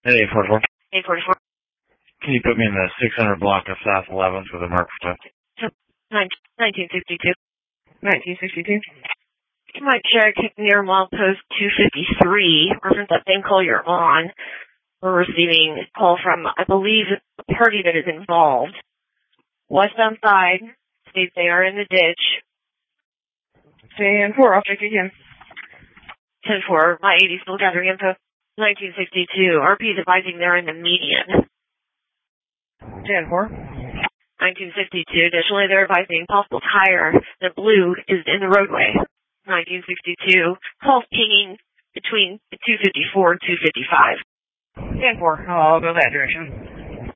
Hey, 44. 844. Can you put me in the 600 block of South 11th with a mark for 1962. 1962. You might check near milepost 253, reference that same call you're on. We're receiving a call from, I believe, a party that is involved. Westbound side states they are in the ditch. 10-4, I'll check again. 10-4, my 80 still gathering info. 1962, RP is advising they're in the median. 10-4. 1962, additionally they're advising possible tire. The blue is in the roadway. 1962, calls pinging between 254 and 255. 10-4, I'll go that direction.